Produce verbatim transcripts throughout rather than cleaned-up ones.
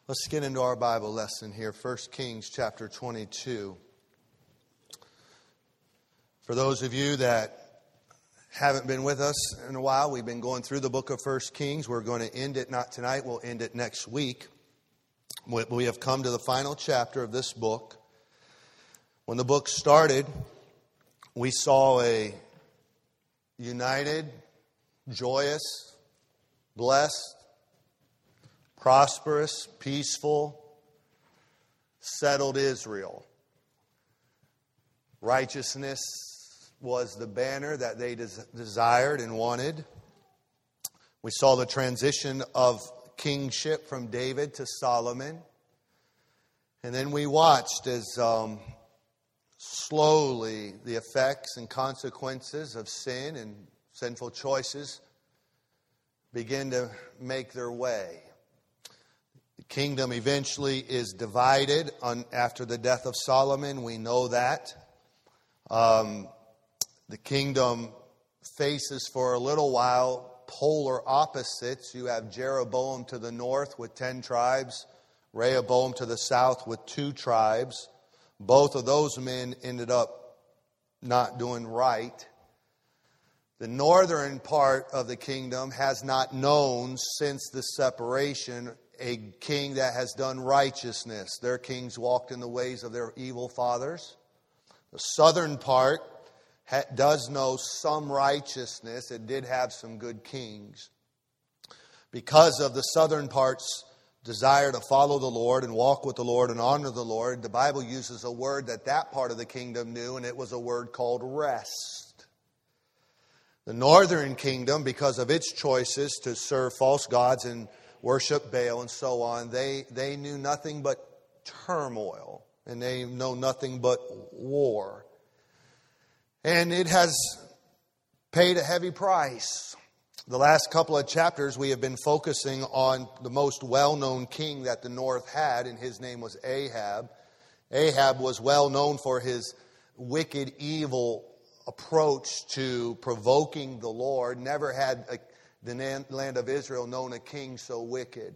Let's get into our Bible lesson here, First Kings chapter twenty-two. For those of you that haven't been with us in a while, we've been going through the book of First Kings. We're going to end it not tonight, we'll end it next week. We have come to the final chapter of this book. When the book started, we saw a united, joyous, blessed, prosperous, peaceful, settled Israel. Righteousness was the banner that they des- desired and wanted. We saw the transition of kingship from David to Solomon. And then we watched as um, slowly the effects and consequences of sin and sinful choices begin to make their way. The kingdom eventually is divided on, after the death of Solomon. We know that. Um, the kingdom faces for a little while polar opposites. You have Jeroboam to the north with ten tribes, Rehoboam to the south with two tribes. Both of those men ended up not doing right. The northern part of the kingdom has not known since the separation a king that has done righteousness. Their kings walked in the ways of their evil fathers. The southern part ha- does know some righteousness. It did have some good kings. Because of the southern part's desire to follow the Lord and walk with the Lord and honor the Lord, the Bible uses a word that that part of the kingdom knew, and it was a word called rest. The northern kingdom, because of its choices to serve false gods and worship Baal and so on, they, they knew nothing but turmoil, and they know nothing but war. And it has paid a heavy price. The last couple of chapters we have been focusing on the most well-known king that the north had, and his name was Ahab. Ahab was well known for his wicked, evil approach to provoking the Lord. Never had a the land of Israel known a king so wicked.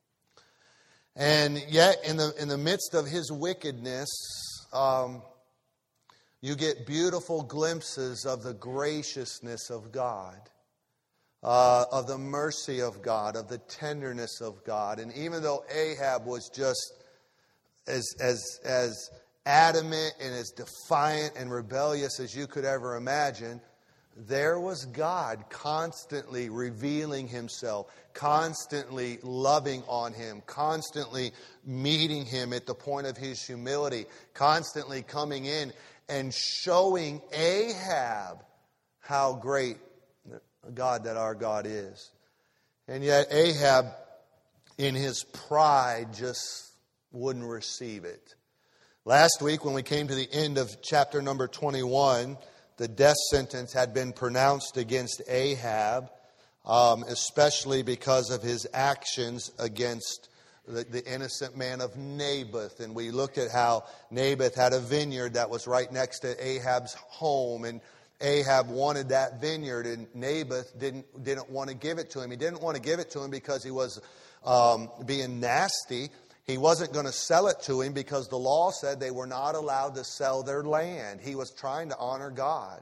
And yet, in the in the midst of his wickedness, um, you get beautiful glimpses of the graciousness of God, uh, of the mercy of God, of the tenderness of God. And even though Ahab was just as as as adamant and as defiant and rebellious as you could ever imagine, there was God constantly revealing himself, constantly loving on him, constantly meeting him at the point of his humility, constantly coming in and showing Ahab how great a God that our God is. And yet Ahab, in his pride, just wouldn't receive it. Last week, when we came to the end of chapter number twenty-one, the death sentence had been pronounced against Ahab, um, especially because of his actions against the, the innocent man of Naboth. And we looked at how Naboth had a vineyard that was right next to Ahab's home, and Ahab wanted that vineyard, and Naboth didn't didn't want to give it to him. He didn't want to give it to him because he was um, being nasty. He wasn't going to sell it to him because the law said they were not allowed to sell their land. He was trying to honor God.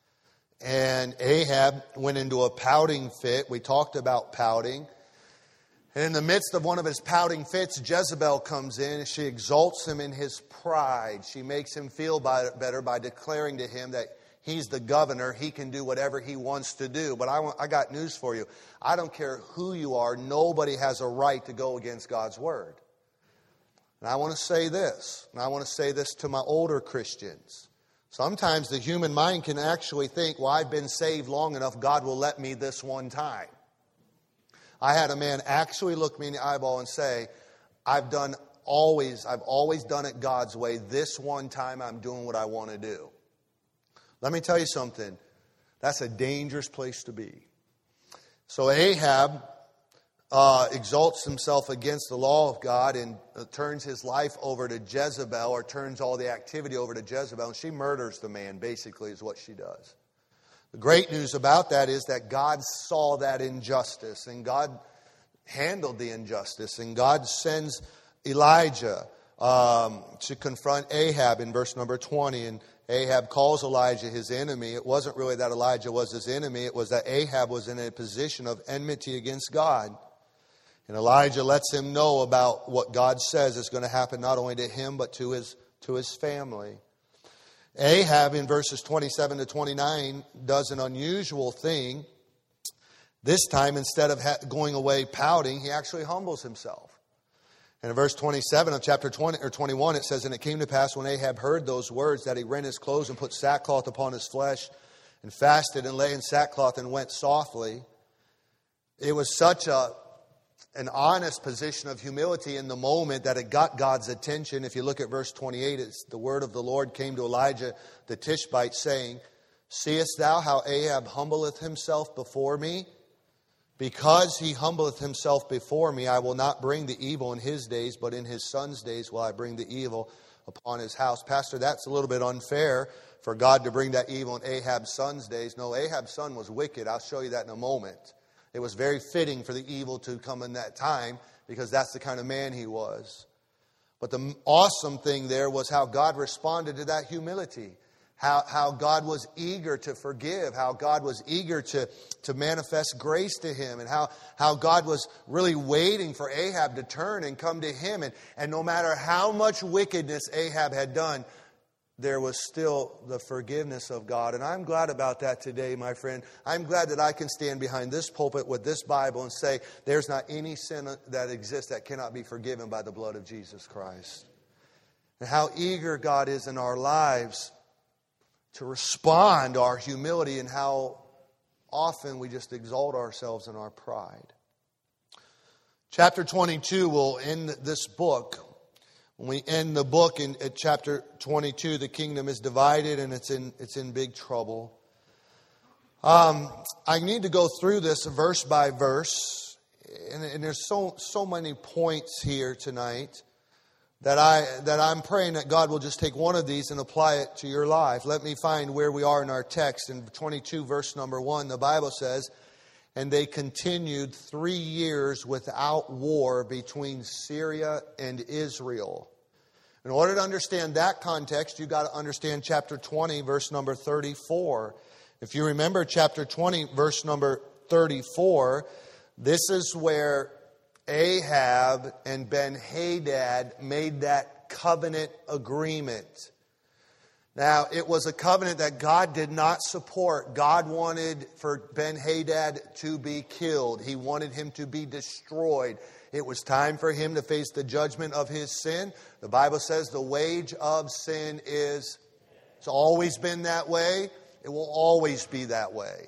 And Ahab went into a pouting fit. We talked about pouting. And in the midst of one of his pouting fits, Jezebel comes in and she exalts him in his pride. She makes him feel better by declaring to him that he's the governor. He can do whatever he wants to do. But I, want, I got news for you. I don't care who you are. Nobody has a right to go against God's word. And I want to say this, and I want to say this to my older Christians. Sometimes the human mind can actually think, well, I've been saved long enough, God will let me this one time. I had a man actually look me in the eyeball and say, I've done always, I've always done it God's way. This one time I'm doing what I want to do. Let me tell you something. That's a dangerous place to be. So Ahab Uh, exalts himself against the law of God and uh, turns his life over to Jezebel, or turns all the activity over to Jezebel, and she murders the man, basically, is what she does. The great news about that is that God saw that injustice, and God handled the injustice. And God sends Elijah um, to confront Ahab in verse number twenty. And Ahab calls Elijah his enemy. It wasn't really that Elijah was his enemy. It was that Ahab was in a position of enmity against God. And Elijah lets him know about what God says is going to happen not only to him but to his, to his family. Ahab in verses twenty-seven to twenty-nine does an unusual thing. This time, instead of ha- going away pouting, he actually humbles himself. And in verse twenty-seven of chapter twenty or twenty-one, it says, "And it came to pass when Ahab heard those words that he rent his clothes and put sackcloth upon his flesh and fasted and lay in sackcloth and went softly." It was such a an honest position of humility in the moment that it got God's attention. If you look at verse twenty-eight, it's the word of the Lord came to Elijah the Tishbite, saying, "Seest thou how Ahab humbleth himself before me? Because he humbleth himself before me, I will not bring the evil in his days, but in his son's days will I bring the evil upon his house." Pastor, that's a little bit unfair for God to bring that evil in Ahab's son's days. No, Ahab's son was wicked. I'll show you that in a moment. It was very fitting for the evil to come in that time because that's the kind of man he was. But the awesome thing there was how God responded to that humility. How, how God was eager to forgive, how God was eager to, to manifest grace to him, and how, how God was really waiting for Ahab to turn and come to him. And, and no matter how much wickedness Ahab had done, there was still the forgiveness of God. And I'm glad about that today, my friend. I'm glad that I can stand behind this pulpit with this Bible and say there's not any sin that exists that cannot be forgiven by the blood of Jesus Christ. And how eager God is in our lives to respond to our humility, and how often we just exalt ourselves in our pride. Chapter twenty-two will end this book. When we end the book in at chapter twenty-two, the kingdom is divided and it's in it's in big trouble. Um, I need to go through this verse by verse, and, and there's so so many points here tonight that I that I'm praying that God will just take one of these and apply it to your life. Let me find where we are in our text. In twenty-two, verse number one, the Bible says, "And they continued three years without war between Syria and Israel." In order to understand that context, you've got to understand chapter twenty, verse number thirty-four. If you remember chapter twenty, verse number thirty-four, this is where Ahab and Ben-Hadad made that covenant agreement. Now, it was a covenant that God did not support. God wanted for Ben-Hadad to be killed. He wanted him to be destroyed. It was time for him to face the judgment of his sin. The Bible says the wage of sin is, it's always been that way. It will always be that way.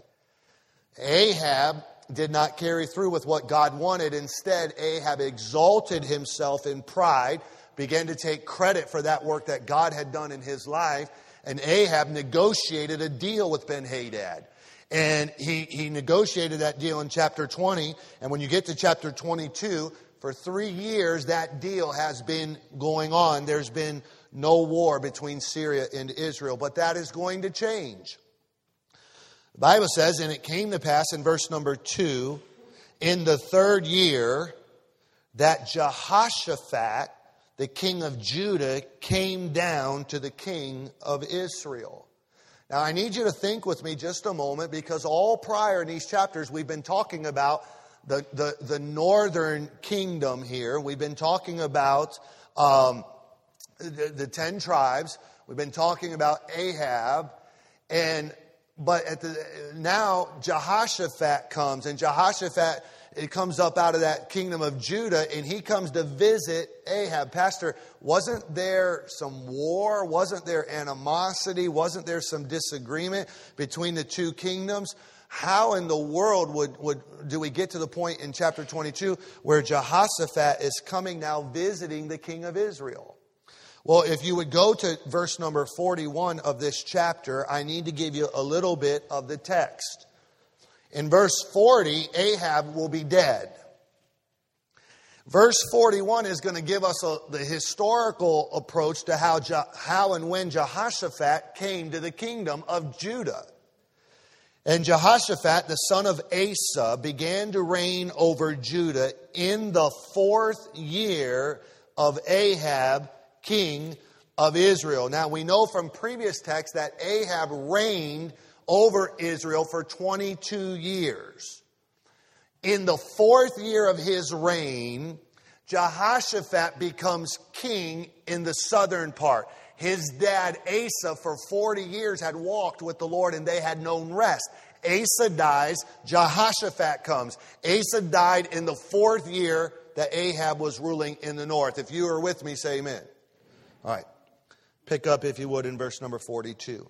Ahab did not carry through with what God wanted. Instead, Ahab exalted himself in pride, began to take credit for that work that God had done in his life, and Ahab negotiated a deal with Ben-Hadad. And he, he negotiated that deal in chapter twenty, and when you get to chapter twenty-two, for three years that deal has been going on. There's been no war between Syria and Israel, but that is going to change. The Bible says, "And it came to pass," in verse number two, "in the third year, that Jehoshaphat, the king of Judah, came down to the king of Israel." Now, I need you to think with me just a moment, because all prior in these chapters, we've been talking about the, the, the northern kingdom here. We've been talking about um, the, the ten tribes. We've been talking about Ahab. And but at the, now Jehoshaphat comes, and Jehoshaphat, it comes up out of that kingdom of Judah, and he comes to visit Ahab. Pastor, wasn't there some war? Wasn't there animosity? Wasn't there some disagreement between the two kingdoms? How in the world would, would do we get to the point in chapter twenty-two where Jehoshaphat is coming now visiting the king of Israel? Well, if you would go to verse number forty-one of this chapter, I need to give you a little bit of the text. In verse forty, Ahab will be dead. Verse forty-one is going to give us a, the historical approach to how, Je, how and when Jehoshaphat came to the kingdom of Judah. And Jehoshaphat, the son of Asa, began to reign over Judah in the fourth year of Ahab, king of Israel. Now, we know from previous texts that Ahab reigned over Israel for twenty-two years. In the fourth year of his reign, Jehoshaphat becomes king in the southern part. His dad, Asa, for forty years had walked with the Lord and they had known rest. Asa dies, Jehoshaphat comes. Asa died in the fourth year that Ahab was ruling in the north. If you are with me, say amen. All right. Pick up, if you would, in verse number forty-two.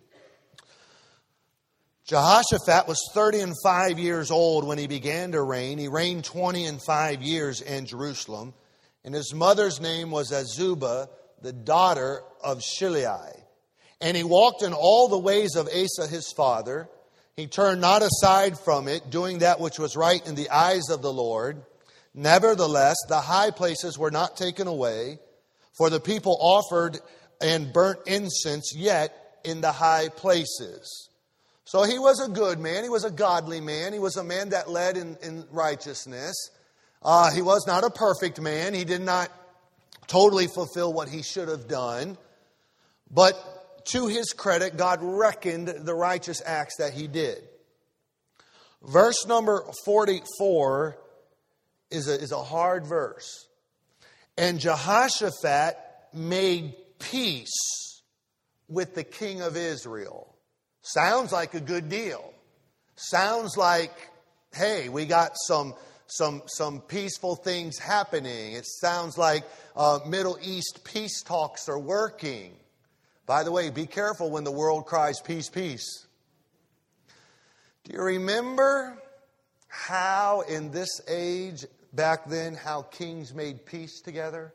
Jehoshaphat was thirty and five years old when he began to reign. He reigned twenty and five years in Jerusalem. And his mother's name was Azubah, the daughter of Shilai. And he walked in all the ways of Asa his father. He turned not aside from it, doing that which was right in the eyes of the Lord. Nevertheless, the high places were not taken away, for the people offered and burnt incense yet in the high places. So he was a good man. He was a godly man. He was a man that led in, in righteousness. Uh, he was not a perfect man. He did not totally fulfill what he should have done. But to his credit, God reckoned the righteous acts that he did. Verse number forty-four is a, is a hard verse. And Jehoshaphat made peace with the king of Israel. Sounds like a good deal. Sounds like, hey, we got some some some peaceful things happening. It sounds like uh, Middle East peace talks are working. By the way, be careful when the world cries peace, peace. Do you remember how in this age, back then, how kings made peace together?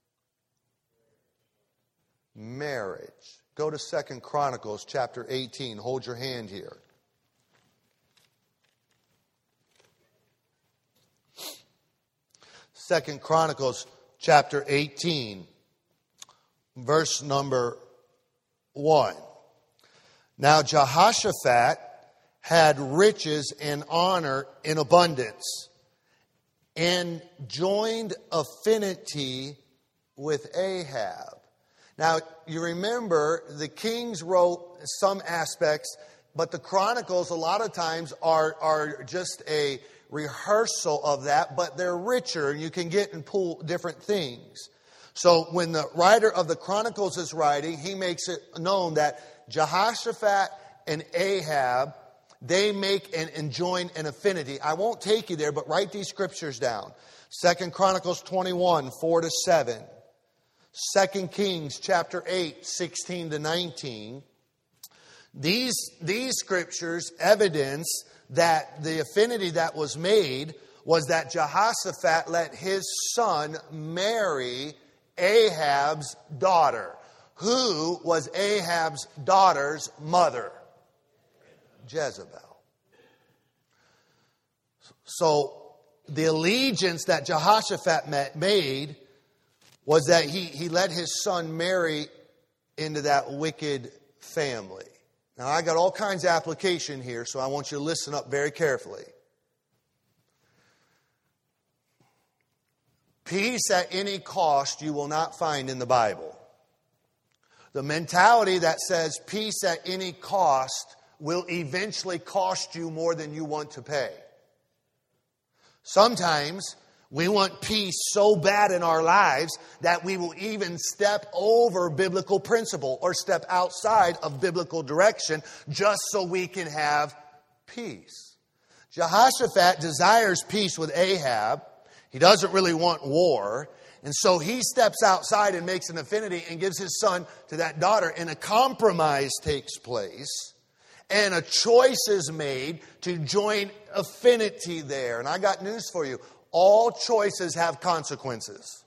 Marriage. Go to Second Chronicles chapter eighteen. Hold your hand here. Second Chronicles chapter eighteen, verse number one. Now Jehoshaphat had riches and honor in abundance, and joined affinity with Ahab. Now, you remember, the kings wrote some aspects, but the Chronicles a lot of times are, are just a rehearsal of that, but they're richer, and you can get and pull different things. So when the writer of the Chronicles is writing, he makes it known that Jehoshaphat and Ahab, they make and, and join an affinity. I won't take you there, but write these scriptures down. Second Chronicles twenty-one, four to seven. Second Kings chapter eight, sixteen to nineteen. These, these scriptures evidence that the affinity that was made was that Jehoshaphat let his son marry Ahab's daughter. Who was Ahab's daughter's mother? Jezebel. So the allegiance that Jehoshaphat made was that he, he let his son marry into that wicked family. Now, I got all kinds of application here, so I want you to listen up very carefully. Peace at any cost you will not find in the Bible. The mentality that says peace at any cost will eventually cost you more than you want to pay. Sometimes we want peace so bad in our lives that we will even step over biblical principle or step outside of biblical direction just so we can have peace. Jehoshaphat desires peace with Ahab. He doesn't really want war. And so he steps outside and makes an affinity and gives his son to that daughter. And a compromise takes place. And a choice is made to join affinity there. And I got news for you. All choices have consequences.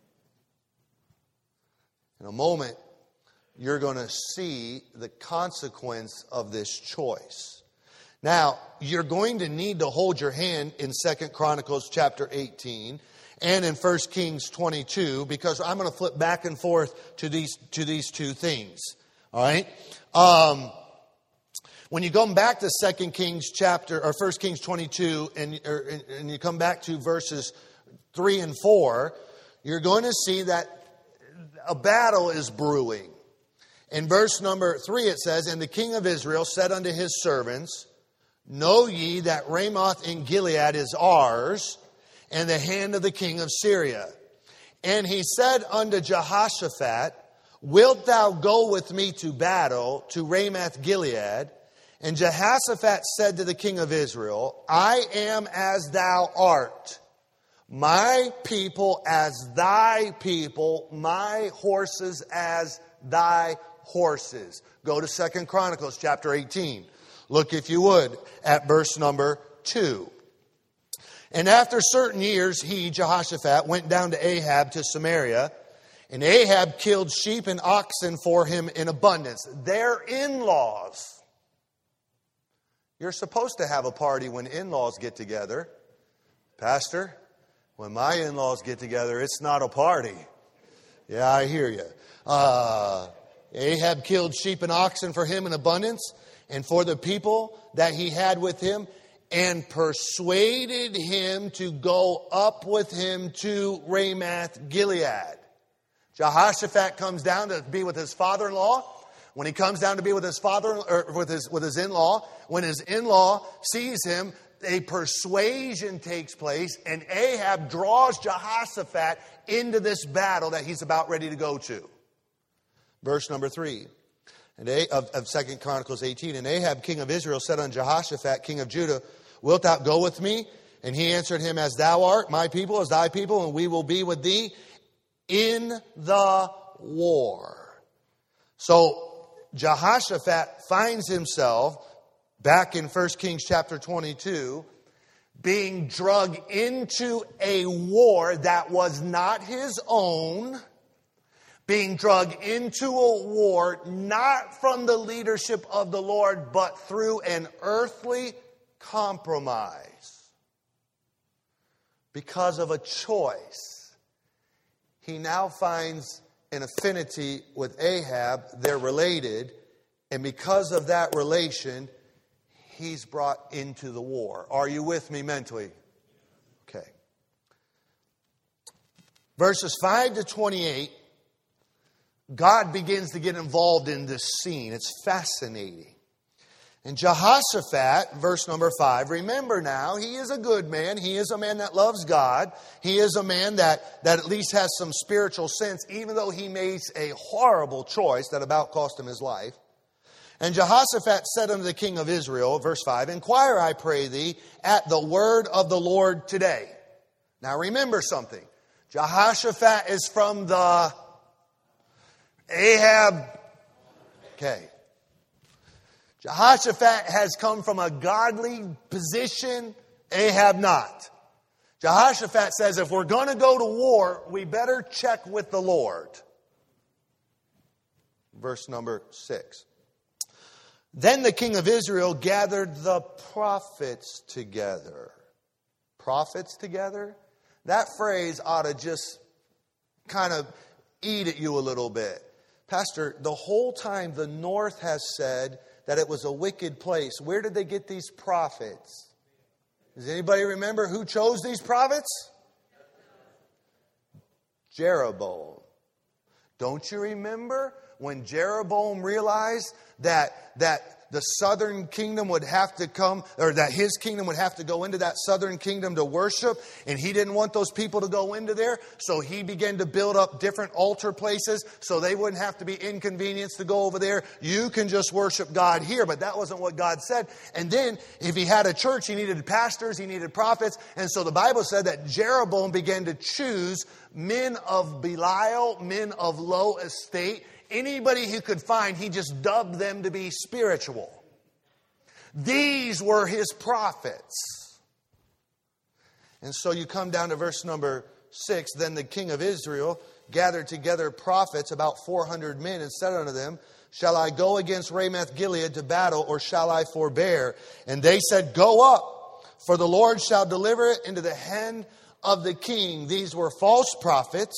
In a moment, you're going to see the consequence of this choice. Now, you're going to need to hold your hand in Second Chronicles chapter eighteen and in First Kings twenty-two, because I'm going to flip back and forth to these to these two things. All right? Um, When you come back to Second Kings chapter, or First Kings twenty-two, and, or, and you come back to verses three and four, you're going to see that a battle is brewing. In verse number three it says, "And the king of Israel said unto his servants, Know ye that Ramoth in Gilead is ours, and the hand of the king of Syria. And he said unto Jehoshaphat, Wilt thou go with me to battle to Ramoth Gilead? And Jehoshaphat said to the king of Israel, I am as thou art, my people as thy people, my horses as thy horses." Go to Second Chronicles chapter eighteen. Look, if you would, at verse number two. "And after certain years, he, Jehoshaphat, went down to Ahab to Samaria, and Ahab killed sheep and oxen for him in abundance." Their in-laws. You're supposed to have a party when in-laws get together. Pastor, when my in-laws get together, it's not a party. Yeah, I hear you. Uh, Ahab killed sheep and oxen for him in abundance, and for the people that he had with him, and persuaded him to go up with him to Ramoth Gilead. Jehoshaphat comes down to be with his father-in-law. When he comes down to be with his father, or with his with his in-law, when his in-law sees him, a persuasion takes place, and Ahab draws Jehoshaphat into this battle that he's about ready to go to. Verse number three. And of, of Second Chronicles eighteen, "And Ahab, king of Israel, said unto Jehoshaphat, king of Judah, Wilt thou go with me? And he answered him, As thou art, my people as thy people, and we will be with thee in the war." So Jehoshaphat finds himself back in First Kings chapter twenty-two, being drug into a war that was not his own, being drug into a war not from the leadership of the Lord, but through an earthly compromise. Because of a choice, he now finds an affinity with Ahab. They're related, and because of that relation, he's brought into the war. Are you with me mentally? Okay. Verses five to twenty-eight, God begins to get involved in this scene. It's fascinating. And Jehoshaphat, verse number five, remember now, he is a good man. He is a man that loves God. He is a man that, that at least has some spiritual sense, even though he makes a horrible choice that about cost him his life. "And Jehoshaphat said unto the king of Israel," verse five, "Inquire, I pray thee, at the word of the Lord today." Now remember something. Jehoshaphat is from the Ahab. Okay. Jehoshaphat has come from a godly position. Ahab not. Jehoshaphat says, if we're going to go to war, we better check with the Lord. Verse number six. "Then the king of Israel gathered the prophets together." Prophets together? That phrase ought to just kind of eat at you a little bit. Pastor, the whole time the North has said that it was a wicked place. Where did they get these prophets? Does anybody remember who chose these prophets? Jeroboam. Don't you remember when Jeroboam realized that that the southern kingdom would have to come, or that his kingdom would have to go into that southern kingdom to worship, and he didn't want those people to go into there, so he began to build up different altar places so they wouldn't have to be inconvenienced to go over there. You can just worship God here, but that wasn't what God said. And then if he had a church, he needed pastors, he needed prophets, and so the Bible said that Jeroboam began to choose men of Belial, men of low estate. Anybody he could find, he just dubbed them to be spiritual. These were his prophets. And so you come down to verse number six. "Then the king of Israel gathered together prophets, about four hundred men, and said unto them, Shall I go against Ramoth Gilead to battle, or shall I forbear? And they said, Go up, for the Lord shall deliver it into the hand of the king." These were false prophets.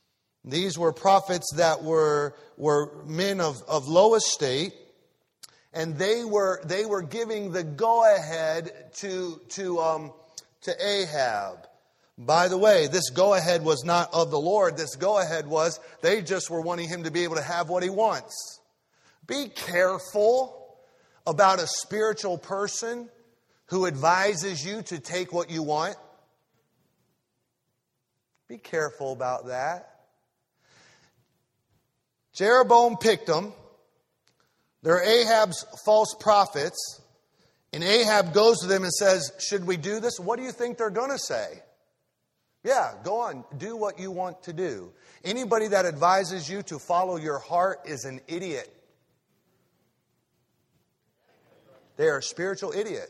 These were prophets that were, were men of, of low estate. And they were they were giving the go-ahead to, to, um, to Ahab. By the way, this go-ahead was not of the Lord. This go-ahead was they just were wanting him to be able to have what he wants. Be careful about a spiritual person who advises you to take what you want. Be careful about that. Jeroboam picked them. They're Ahab's false prophets. And Ahab goes to them and says, should we do this? What do you think they're going to say? Yeah, go on. Do what you want to do. Anybody that advises you to follow your heart is an idiot. They are a spiritual idiot.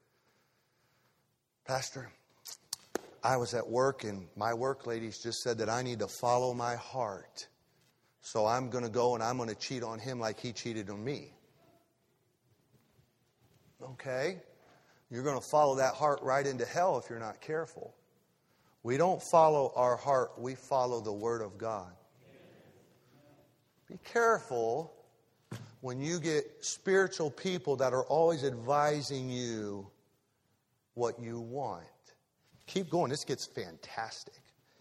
Pastor, I was at work and my work ladies just said that I need to follow my heart. So I'm going to go and I'm going to cheat on him like he cheated on me. Okay. You're going to follow that heart right into hell if you're not careful. We don't follow our heart. We follow the Word of God. Be careful when you get spiritual people that are always advising you what you want. Keep going. This gets fantastic.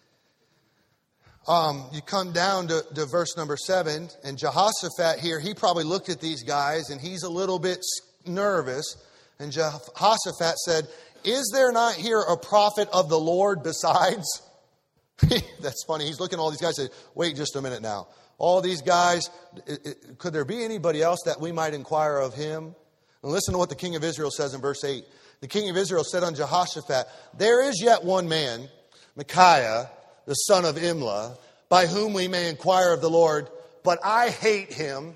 Um, you come down to, to verse number seven, and Jehoshaphat here, he probably looked at these guys, and he's a little bit nervous. And Jehoshaphat said, is there not here a prophet of the Lord besides? That's funny. He's looking at all these guys and said, wait just a minute now. All these guys, it, it, could there be anybody else that we might inquire of him? And listen to what the king of Israel says in verse eight. The king of Israel said unto Jehoshaphat, there is yet one man, Micaiah, the son of Imlah, by whom we may inquire of the Lord, but I hate him.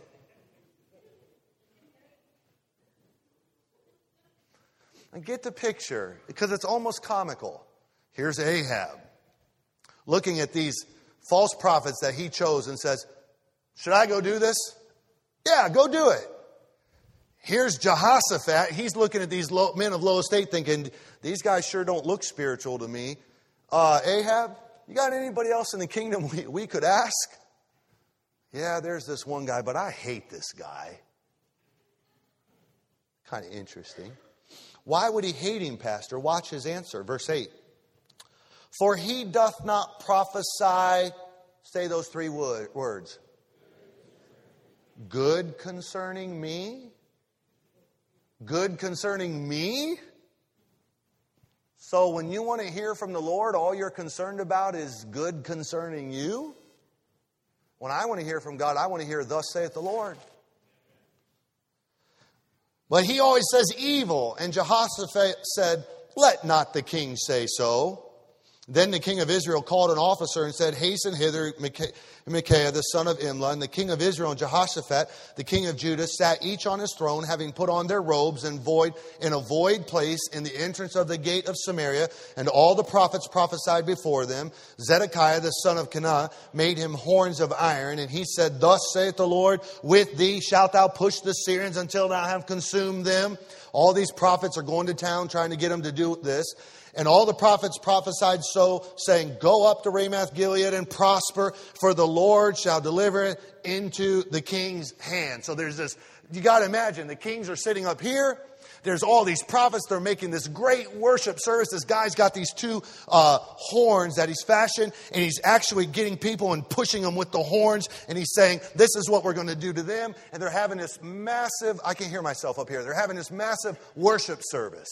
And get the picture, because it's almost comical. Here's Ahab looking at these false prophets that he chose and says, should I go do this? Yeah, go do it. Here's Jehoshaphat. He's looking at these low, men of low estate thinking, these guys sure don't look spiritual to me. Uh, Ahab, you got anybody else in the kingdom we, we could ask? Yeah, there's this one guy, but I hate this guy. Kind of interesting. Why would he hate him, Pastor? Watch his answer. Verse eight. For he doth not prophesy, say those three words. Good concerning me? Good concerning me? So when you want to hear from the Lord, all you're concerned about is good concerning you? When I want to hear from God, I want to hear, thus saith the Lord. But he always says evil. And Jehoshaphat said, let not the king say so. Then the king of Israel called an officer and said, hasten hither Micaiah, the son of Imlah. And the king of Israel and Jehoshaphat, the king of Judah, sat each on his throne, having put on their robes and void in a void place in the entrance of the gate of Samaria. And all the prophets prophesied before them. Zedekiah, the son of Kenah, made him horns of iron. And he said, thus saith the Lord, with thee shalt thou push the Syrians until thou have consumed them. All these prophets are going to town trying to get them to do this. And all the prophets prophesied so, saying, go up to Ramoth Gilead and prosper, for the Lord shall deliver it into the king's hand. So there's this, you got to imagine, the kings are sitting up here. There's all these prophets. They're making this great worship service. This guy's got these two uh, horns that he's fashioned, and he's actually getting people and pushing them with the horns. And he's saying, this is what we're going to do to them. And they're having this massive, I can hear myself up here. They're having this massive worship service.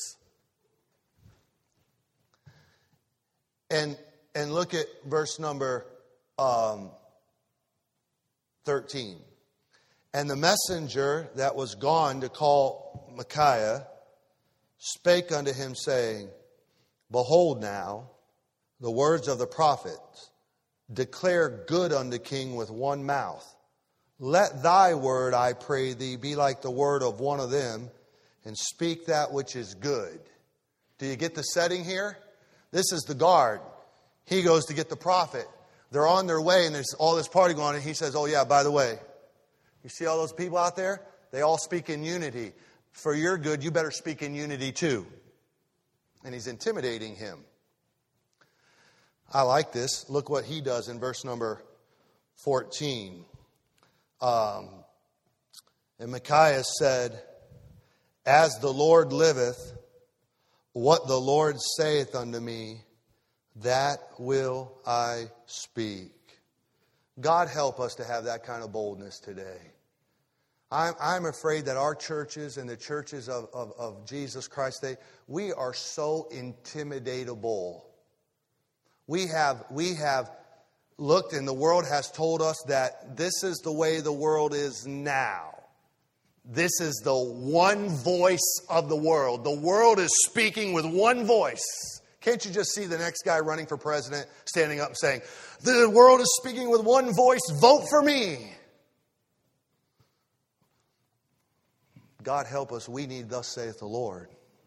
And and look at verse number um, thirteen. And the messenger that was gone to call Micaiah spake unto him, saying, behold now, the words of the prophets declare good unto king with one mouth. Let thy word, I pray thee, be like the word of one of them, and speak that which is good. Do you get the setting here? This is the guard. He goes to get the prophet. They're on their way, and there's all this party going on, and he says, oh yeah, by the way, you see all those people out there? They all speak in unity. For your good, you better speak in unity too. And he's intimidating him. I like this. Look what he does in verse number fourteen. Um, And Micaiah said, As the Lord liveth, what the Lord saith unto me, that will I speak. God help us to have that kind of boldness today. I'm, I'm afraid that our churches and the churches of, of, of Jesus Christ, they, we are so intimidatable. We have, we have looked and the world has told us that this is the way the world is now. This is the one voice of the world. The world is speaking with one voice. Can't you just see the next guy running for president standing up and saying, the world is speaking with one voice, vote for me. God help us, we need thus saith the Lord.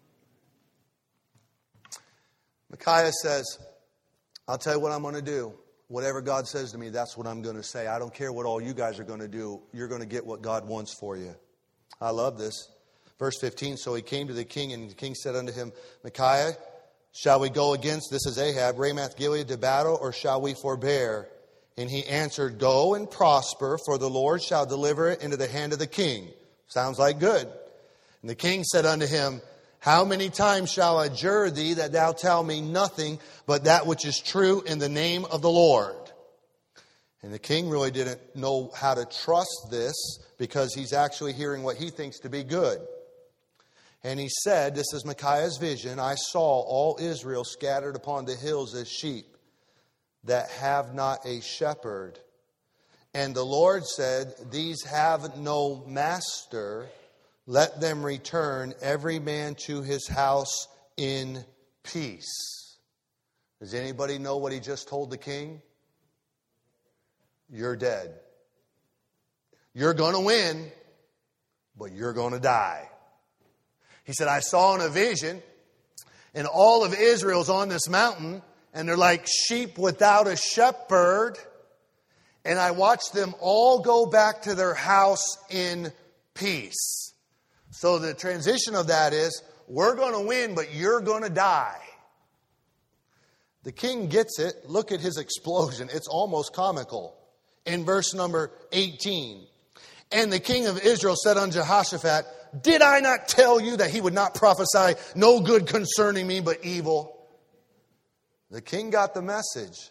Micaiah says, I'll tell you what I'm going to do. Whatever God says to me, that's what I'm going to say. I don't care what all you guys are going to do. You're going to get what God wants for you. I love this. Verse fifteen, so he came to the king, and the king said unto him, Micaiah, shall we go against, this is Ahab, Ramoth Gilead to battle, or shall we forbear? And he answered, Go and prosper, for the Lord shall deliver it into the hand of the king. Sounds like good. And the king said unto him, How many times shall I adjure thee that thou tell me nothing but that which is true in the name of the Lord? And the king really didn't know how to trust this because he's actually hearing what he thinks to be good. And he said, this is Micaiah's vision, I saw all Israel scattered upon the hills as sheep that have not a shepherd. And the Lord said, These have no master. Let them return, every man to his house in peace. Does anybody know what he just told the king? You're dead. You're going to win, but you're going to die. He said, I saw in a vision, and all of Israel's on this mountain, and they're like sheep without a shepherd. And I watched them all go back to their house in peace. So the transition of that is, we're going to win, but you're going to die. The king gets it. Look at his explosion. It's almost comical. In verse number eighteen. And the king of Israel said unto Jehoshaphat, Did I not tell you that he would not prophesy no good concerning me, but evil? The king got the message.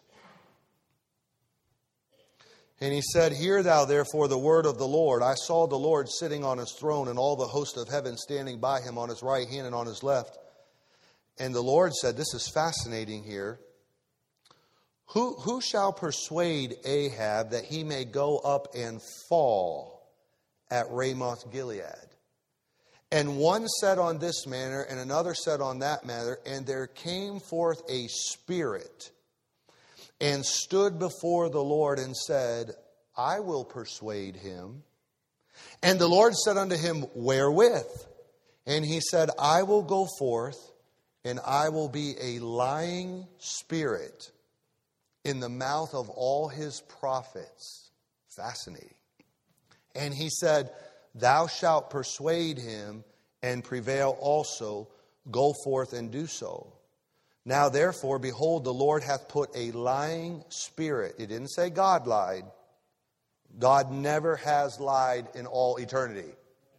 And he said, Hear thou therefore the word of the Lord. I saw the Lord sitting on his throne, and all the host of heaven standing by him on his right hand and on his left. And the Lord said, this is fascinating here, Who, who shall persuade Ahab that he may go up and fall at Ramoth Gilead? And one said on this manner, and another said on that manner, and there came forth a spirit, and stood before the Lord and said, I will persuade him. And the Lord said unto him, Wherewith? And he said, I will go forth, and I will be a lying spirit in the mouth of all his prophets. Fascinating. And he said, Thou shalt persuade him and prevail also. Go forth and do so. Now therefore, behold, the Lord hath put a lying spirit. It didn't say God lied. God never has lied in all eternity.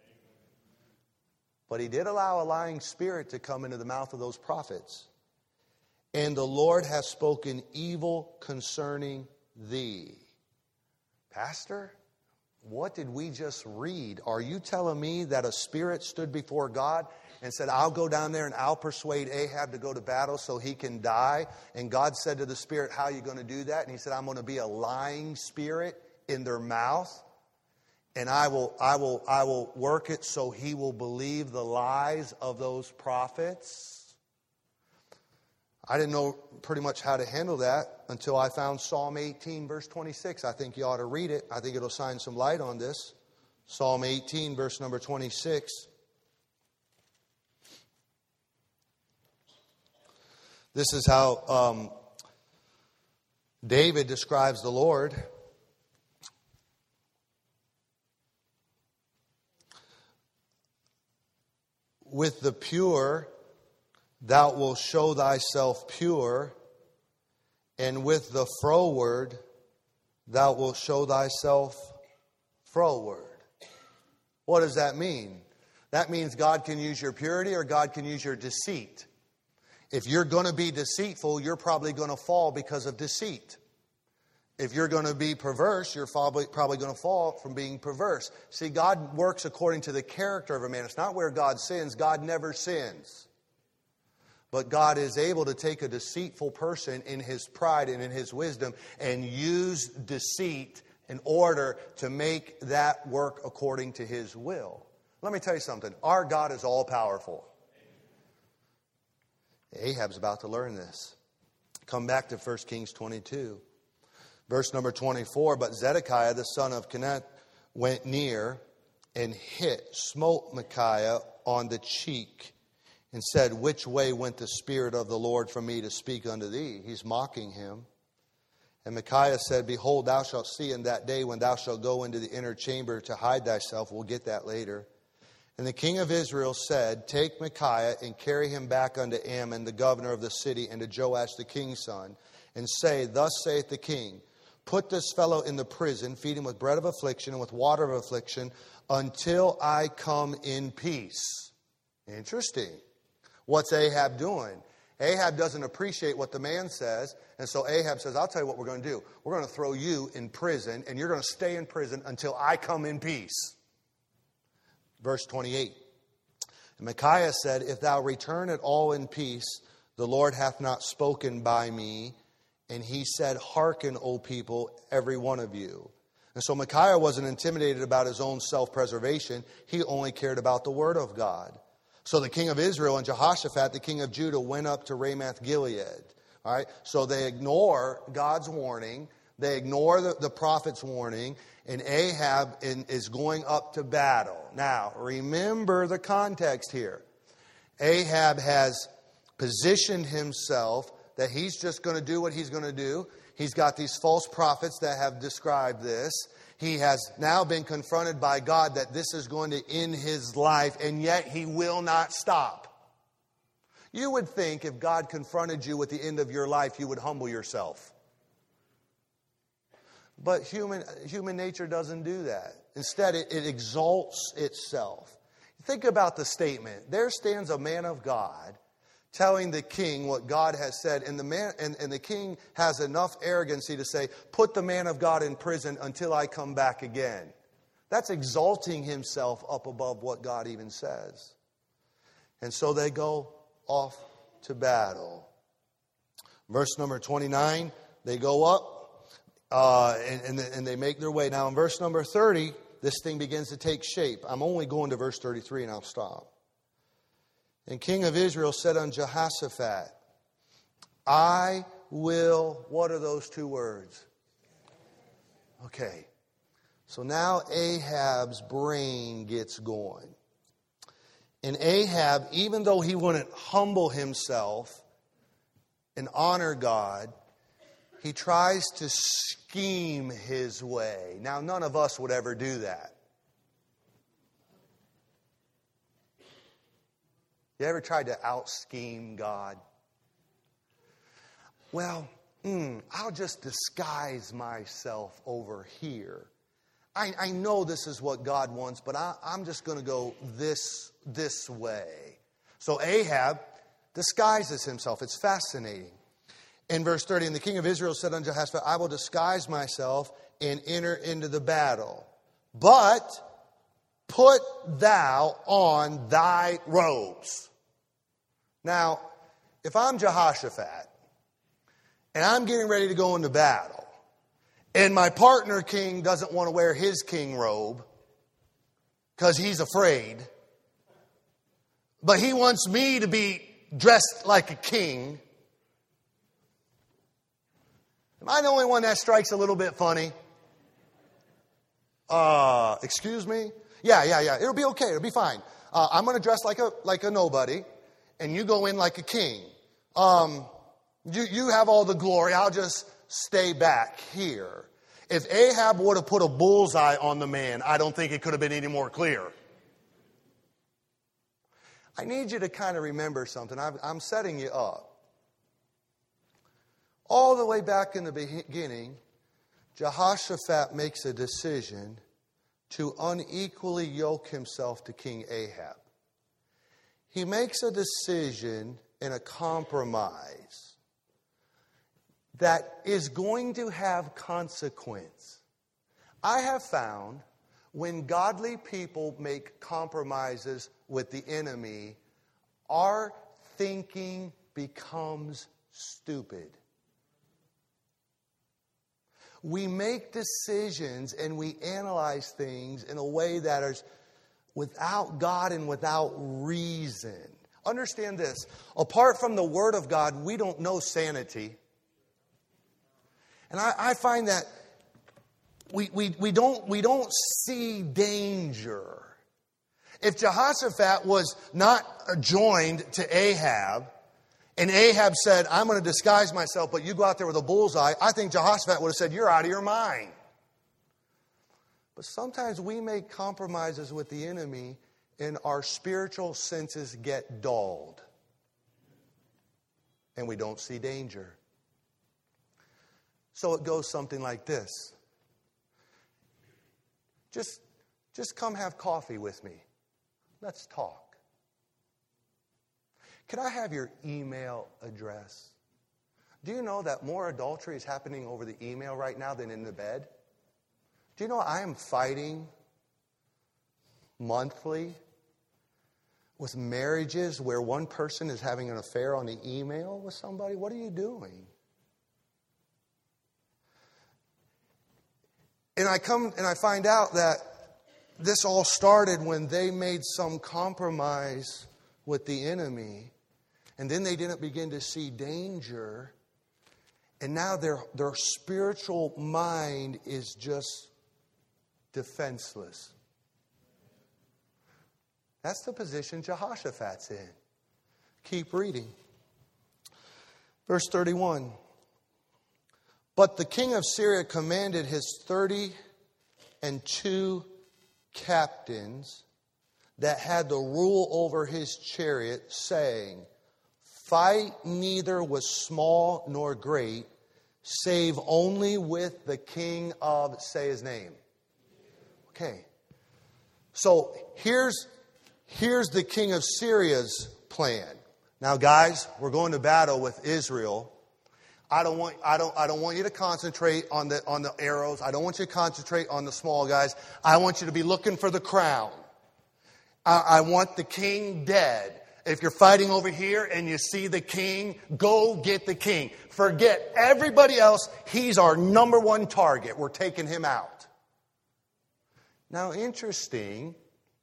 But he did allow a lying spirit to come into the mouth of those prophets. And the Lord hath spoken evil concerning thee. Pastor, what did we just read? Are you telling me that a spirit stood before God and said, I'll go down there and I'll persuade Ahab to go to battle so he can die? And God said to the spirit, how are you going to do that? And he said, I'm going to be a lying spirit in their mouth. And I will, I will, I will work it so he will believe the lies of those prophets. I didn't know pretty much how to handle that until I found Psalm eighteen, verse twenty-six. I think you ought to read it. I think it'll shine some light on this. Psalm eighteen, verse number twenty-six. This is how um, David describes the Lord. With the pure thou wilt show thyself pure, and with the froward thou wilt show thyself froward. What does that mean? That means God can use your purity or God can use your deceit. If you're going to be deceitful, you're probably going to fall because of deceit. If you're going to be perverse, you're probably, probably going to fall from being perverse. See, God works according to the character of a man. It's not where God sins. God never sins. But God is able to take a deceitful person in his pride and in his wisdom and use deceit in order to make that work according to his will. Let me tell you something. Our God is all-powerful. Ahab's about to learn this. Come back to First Kings twenty-two. Verse number twenty-four, but Zedekiah, the son of Kenath, went near and hit, smote Micaiah on the cheek and said, which way went the Spirit of the Lord from me to speak unto thee? He's mocking him. And Micaiah said, behold, thou shalt see in that day when thou shalt go into the inner chamber to hide thyself. We'll get that later. And the king of Israel said, take Micaiah and carry him back unto Ammon, the governor of the city, and to Joash the king's son, and say, thus saith the king, put this fellow in the prison, feed him with bread of affliction and with water of affliction, until I come in peace. Interesting. What's Ahab doing? Ahab doesn't appreciate what the man says, and so Ahab says, I'll tell you what we're going to do. We're going to throw you in prison, and you're going to stay in prison until I come in peace. Verse twenty-eight. And Micaiah said, if thou return at all in peace, the Lord hath not spoken by me. And he said, hearken, O people, every one of you. And so Micaiah wasn't intimidated about his own self-preservation. He only cared about the word of God. So the king of Israel and Jehoshaphat, the king of Judah, went up to Ramoth Gilead. All right. So they ignore God's warning. They ignore the, the prophet's warning. And Ahab in, is going up to battle. Now, remember the context here. Ahab has positioned himself that he's just going to do what he's going to do. He's got these false prophets that have described this. He has now been confronted by God that this is going to end his life, and yet he will not stop. You would think if God confronted you with the end of your life, you would humble yourself. But human, human nature doesn't do that. Instead, it, it exalts itself. Think about the statement. There stands a man of God telling the king what God has said, and the man and, and the king has enough arrogancy to say, put the man of God in prison until I come back again. That's exalting himself up above what God even says. And so they go off to battle. Verse number twenty-nine, they go up uh, and, and, and they make their way. Now in verse number thirty, this thing begins to take shape. I'm only going to verse thirty-three and I'll stop. And king of Israel said unto Jehoshaphat, I will, what are those two words? Okay. So now Ahab's brain gets going. And Ahab, even though he wouldn't humble himself and honor God, he tries to scheme his way. Now, none of us would ever do that. You ever tried to out-scheme God? Well, mm, I'll just disguise myself over here. I, I know this is what God wants, but I, I'm just going to go this, this way. So Ahab disguises himself. It's fascinating. In verse thirty, and the king of Israel said unto Jehoshaphat, I will disguise myself and enter into the battle. But put thou on thy robes. Now, if I'm Jehoshaphat, and I'm getting ready to go into battle, and my partner king doesn't want to wear his king robe because he's afraid, but he wants me to be dressed like a king, am I the only one that strikes a little bit funny? Uh, excuse me? Yeah, yeah, yeah. It'll be okay. It'll be fine. Uh, I'm going to dress like a like a nobody, and you go in like a king. Um, you you have all the glory. I'll just stay back here. If Ahab would have put a bullseye on the man, I don't think it could have been any more clear. I need you to kind of remember something. I've, I'm setting you up. All the way back in the beginning, Jehoshaphat makes a decision to unequally yoke himself to King Ahab. He makes a decision and a compromise that is going to have consequence. I have found when godly people make compromises with the enemy, our thinking becomes stupid. We make decisions and we analyze things in a way that is without God and without reason. Understand this. Apart from the Word of God, we don't know sanity. And I, I find that we, we, we, don't, we don't see danger. If Jehoshaphat was not joined to Ahab, and Ahab said, I'm going to disguise myself, but you go out there with a bullseye, I think Jehoshaphat would have said, you're out of your mind. But sometimes we make compromises with the enemy and our spiritual senses get dulled. And we don't see danger. So it goes something like this. Just, just come have coffee with me. Let's talk. Can I have your email address? Do you know that more adultery is happening over the email right now than in the bed? Do you know I am fighting monthly with marriages where one person is having an affair on the email with somebody? What are you doing? And I come and I find out that this all started when they made some compromise with the enemy. And then they didn't begin to see danger. And now their, their spiritual mind is just defenseless. That's the position Jehoshaphat's in. Keep reading. Verse thirty-one. But the king of Syria commanded his thirty and two captains that had the rule over his chariot, saying, fight neither with small nor great, save only with the king of, say his name. Okay. So here's, here's the king of Syria's plan. Now guys, we're going to battle with Israel. I don't want I don't I don't want you to concentrate on the on the arrows. I don't want you to concentrate on the small guys. I want you to be looking for the crown. I, I want the king dead. If you're fighting over here and you see the king, go get the king. Forget everybody else. He's our number one target. We're taking him out. Now, interesting,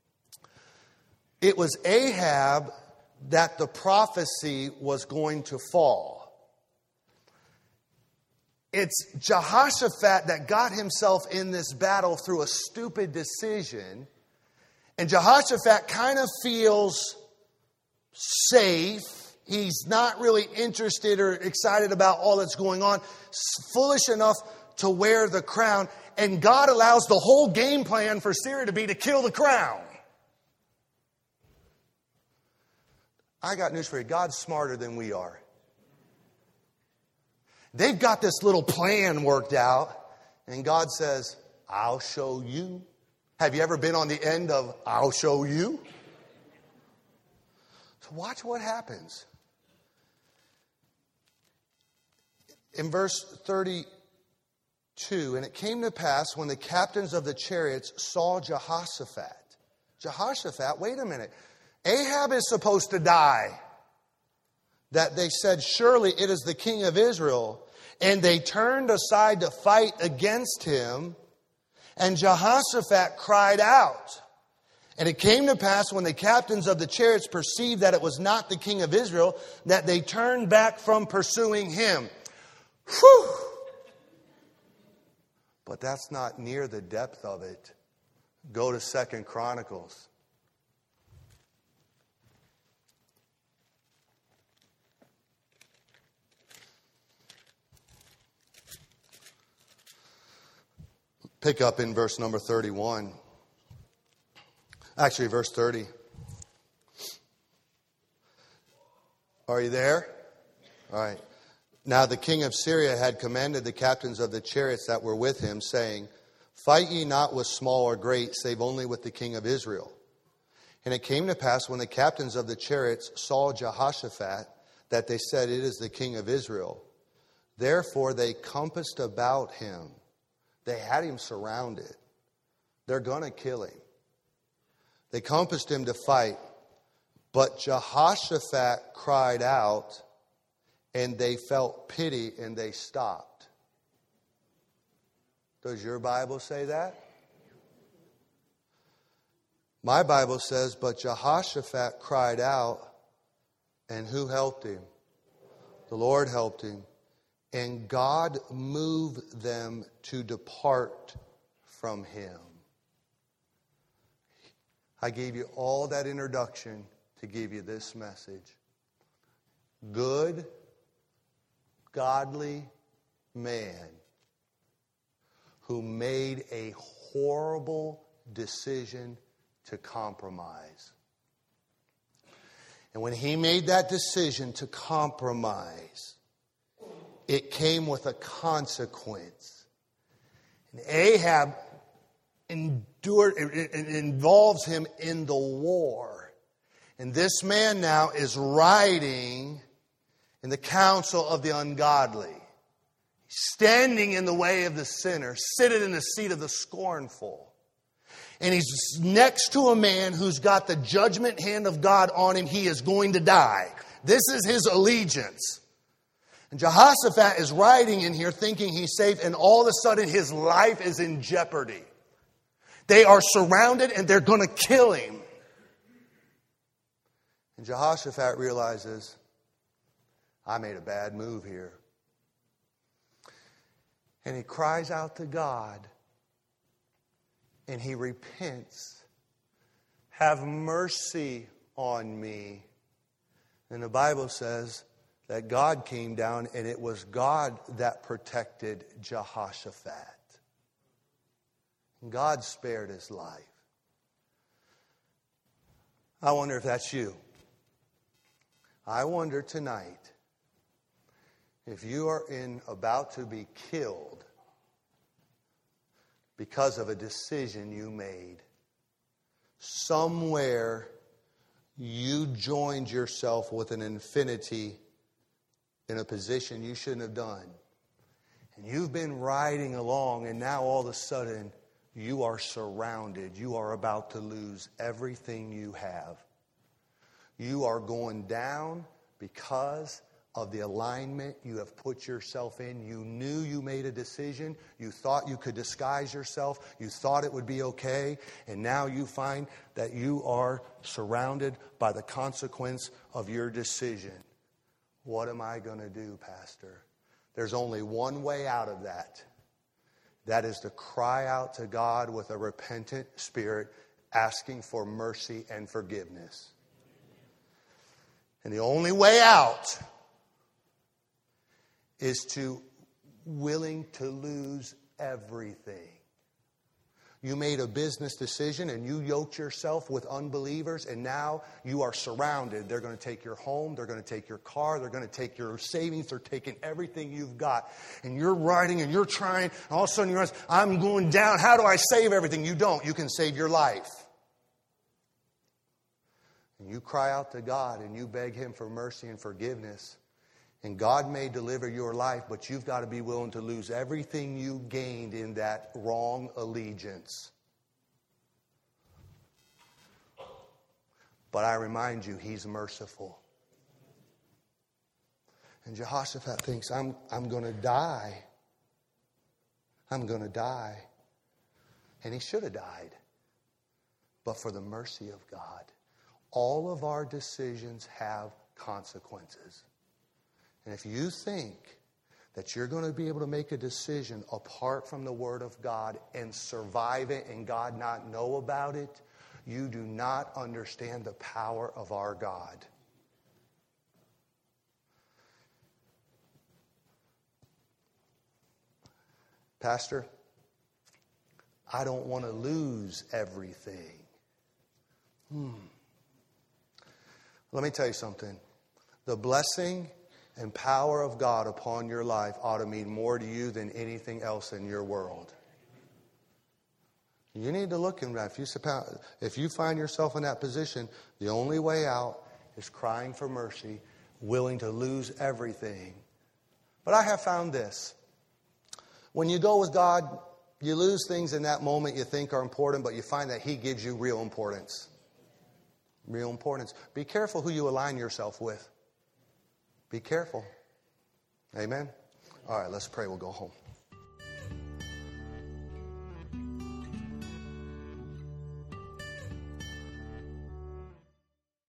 it was Ahab that the prophecy was going to fall. It's Jehoshaphat that got himself in this battle through a stupid decision. And Jehoshaphat kind of feels safe. He's not really interested or excited about all that's going on. Foolish enough to wear the crown. And God allows the whole game plan for Syria to be to kill the crown. I got news for you. God's smarter than we are. They've got this little plan worked out. And God says, I'll show you. Have you ever been on the end of, I'll show you? So watch what happens. In verse thirty-two, and it came to pass when the captains of the chariots saw Jehoshaphat. Jehoshaphat, wait a minute. Ahab is supposed to die. That they said, surely it is the king of Israel. And they turned aside to fight against him. And Jehoshaphat cried out. And it came to pass when the captains of the chariots perceived that it was not the king of Israel, that they turned back from pursuing him. Whew! But that's not near the depth of it. Go to Second Chronicles. Pick up in verse number thirty-one. Actually, verse thirty. Are you there? All right. Now the king of Syria had commanded the captains of the chariots that were with him, saying, Fight ye not with small or great, save only with the king of Israel. And it came to pass, when the captains of the chariots saw Jehoshaphat, that they said, It is the king of Israel. Therefore they compassed about him. They had him surrounded. They're going to kill him. They compassed him to fight. But Jehoshaphat cried out, and they felt pity, and they stopped. Does your Bible say that? My Bible says, but Jehoshaphat cried out, and who helped him? The Lord helped him. And God moved them to depart from him. I gave you all that introduction to give you this message. Good, godly man who made a horrible decision to compromise. And when he made that decision to compromise, it came with a consequence. And Ahab endured, it, it involves him in the war. And this man now is riding in the council of the ungodly, standing in the way of the sinner, sitting in the seat of the scornful. And he's next to a man who's got the judgment hand of God on him. He is going to die. This is his allegiance. And Jehoshaphat is riding in here thinking he's safe, and all of a sudden his life is in jeopardy. They are surrounded and they're going to kill him. And Jehoshaphat realizes, I made a bad move here. And he cries out to God. And he repents. Have mercy on me. And the Bible says that God came down, and it was God that protected Jehoshaphat. And God spared his life. I wonder if that's you. I wonder tonight if you are in about to be killed because of a decision you made. Somewhere you joined yourself with an infinity in a position you shouldn't have done. And you've been riding along, and now all of a sudden you are surrounded. You are about to lose everything you have. You are going down because of the alignment you have put yourself in. You knew you made a decision. You thought you could disguise yourself. You thought it would be okay. And now you find that you are surrounded by the consequence of your decision. What am I going to do, Pastor? There's only one way out of that. That is to cry out to God with a repentant spirit, asking for mercy and forgiveness. And the only way out is to willing to lose everything. You made a business decision and you yoked yourself with unbelievers, and now you are surrounded. They're going to take your home. They're going to take your car. They're going to take your savings. They're taking everything you've got. And you're riding and you're trying. And all of a sudden you realize, I'm going down. How do I save everything? You don't. You can save your life. And you cry out to God and you beg Him for mercy and forgiveness. And God may deliver your life, but you've got to be willing to lose everything you gained in that wrong allegiance. But I remind you, He's merciful. And Jehoshaphat thinks, I'm, I'm going to die. I'm going to die. And he should have died. But for the mercy of God. All of our decisions have consequences. And if you think that you're going to be able to make a decision apart from the Word of God and survive it and God not know about it, you do not understand the power of our God. Pastor, I don't want to lose everything. Hmm. Let me tell you something. The blessing and power of God upon your life ought to mean more to you than anything else in your world. You need to look in that. If you, if you find yourself in that position, the only way out is crying for mercy, willing to lose everything. But I have found this. When you go with God, you lose things in that moment you think are important, but you find that He gives you real importance. Real importance. Be careful who you align yourself with. Be careful. Amen. All right, let's pray. We'll go home.